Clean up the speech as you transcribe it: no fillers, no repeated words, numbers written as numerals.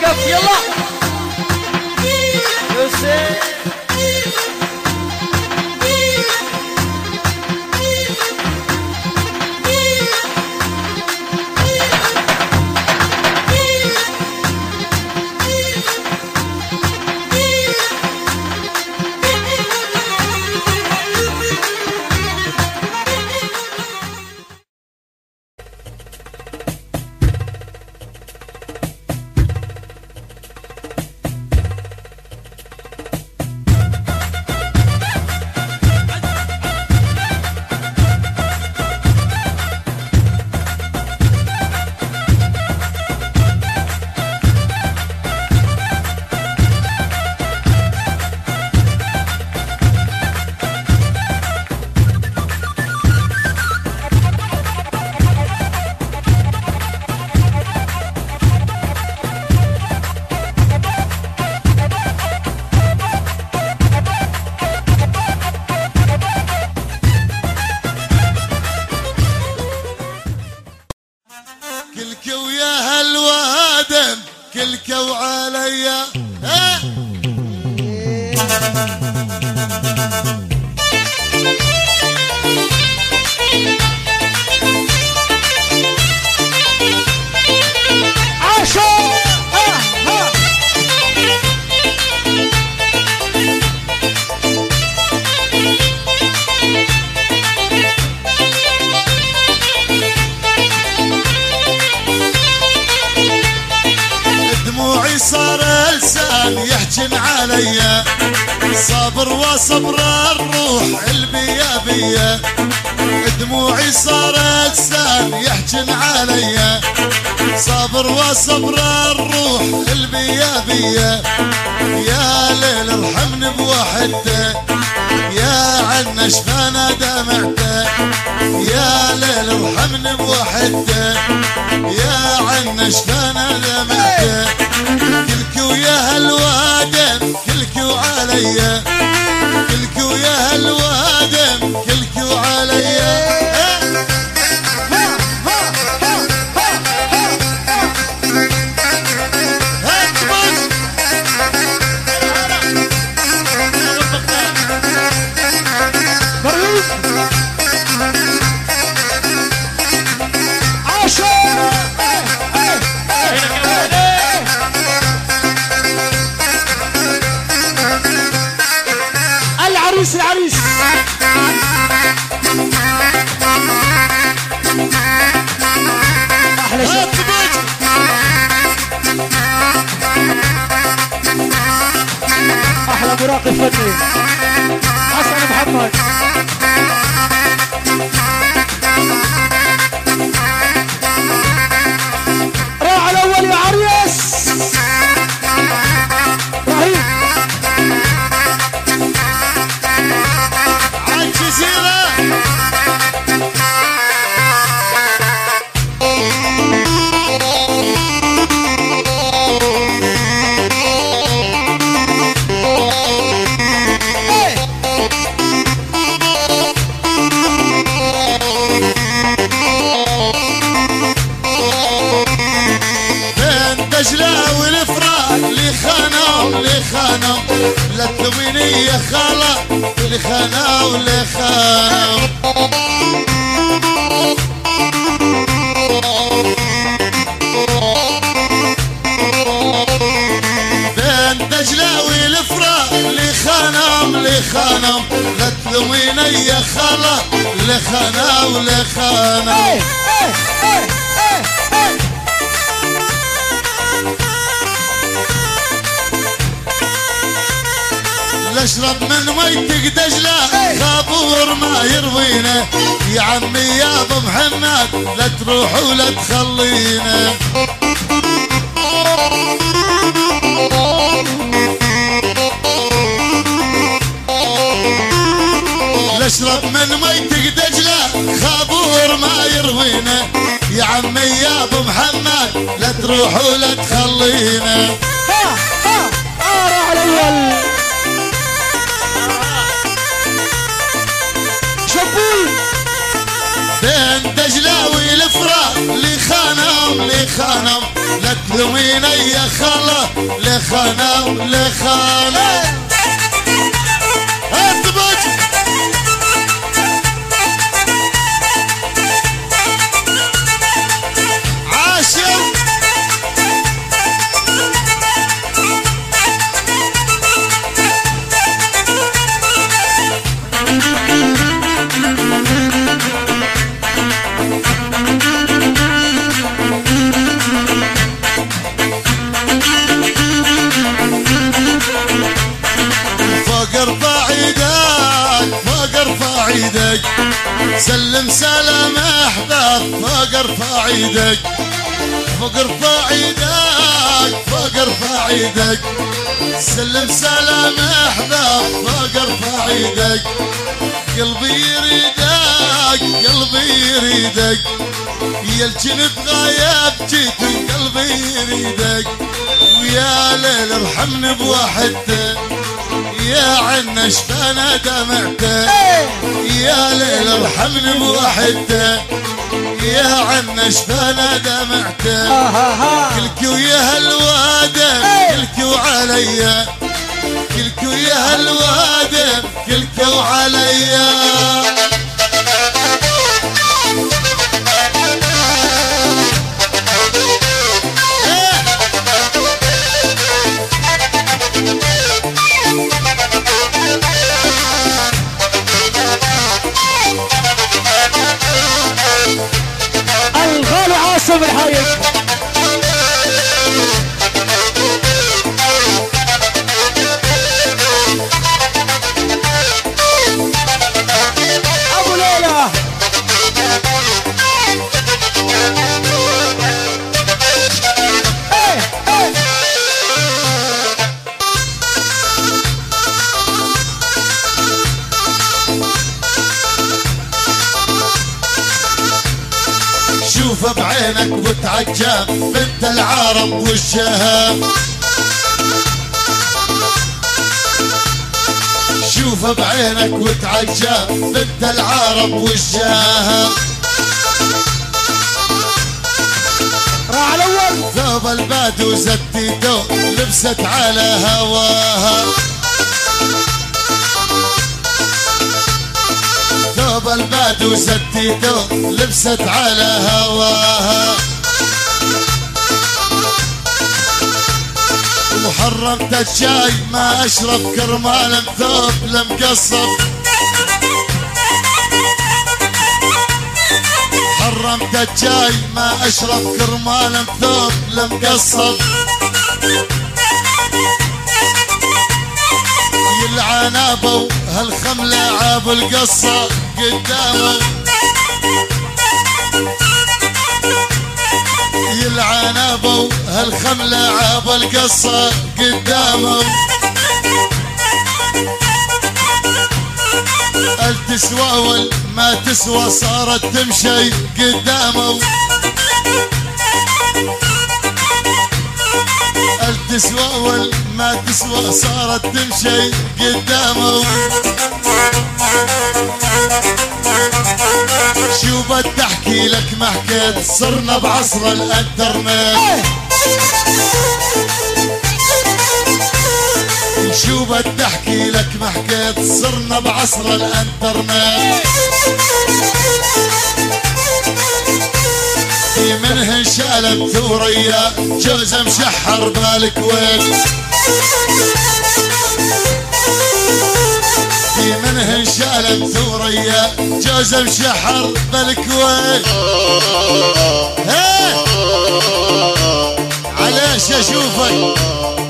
كيف يلا يوسف. كلكوا يا هالوادم كلكوا عليا صار لسان يحجن عليا صبر وصبر الروح البيا بيا دموعي صار لسان يحجن عليا صبر وصبر الروح البيا بيا يا ليل ارحمني بوحدته يا عنا شفانا دمعته يا ليل ارحمني بوحدته يا عنا شفانا دمعته كلكوا يا هالوادم كلكوا عليا كلكوا يا هالوادم كلكوا عليا العريس احلى شيء احلى مراقب فني حسن محمد راح الاول يا عريس رهيب دجلة والفراق اللي خانوا لا تلوميني يا خالة اللي خانوا بين دجلة والفراق اللي خانوا لا تلوميني يا خالة اللي خانوا اشرب من ميتك دجلة خابور ما يروينا يا عمي يا ابو محمد لا تروح ولا تخلينا اشرب من ميتك دجلة خابور ما يروينا يا عمي يا ابو محمد لا تروح ولا تخلينا راح الاول بين دجلة والفراق اللي خانهم لا تلومين يا خاله لخانه ولخانه اثبت عاشر ايدك سلم سلام احباب فوق ارفع ايدك فوق ارفع ايدك فوق ارفع ايدك سلم سلام احباب فوق ارفع ايدك قلبي يريدك قلبي يريدك يا الجنب غايب جيت قلبي يريدك ويا ليل ارحمني بوحدتك يا عنا شفانا دمعته يا ليل ارحمني بوحدته يا عنا شفانا دمعته كلك ويا هالوادم كلك وعليا كلك ويا هالوادم كلك وعليا الغالي عاصم الحايك ابو ليلى شوف بعينك وتعجب بنت العرب والشهاب شوف بعينك وتعجب بنت العرب والشهاب راح الاول ثوب البادو زتيتو لبست على هواها ثوب البادو زتيتو لبست على هواها وحرمت الشاي ما اشرب كرمال ثوب لمقصف حرمت الشاي ما اشرب كرمال ثوب لمقصف يلعن ابو هالخمله عاب القصه قدامه يلعن ابو هالخمله عاب القصه قدامه التسوى والما تسوى صارت تمشي قدامه التسوى والما تسوى صارت تمشي قدامه شو بدي احكي لك ما حكيت صرنا بعصر الانترنت شو بدي احكي لك ما حكيت صرنا بعصر الانترنت في منهن شالت ثوريا جوزة مشحر بالكويت في منهن شالت ثوريا جوزة مشحر بالكويت علاش اشوفك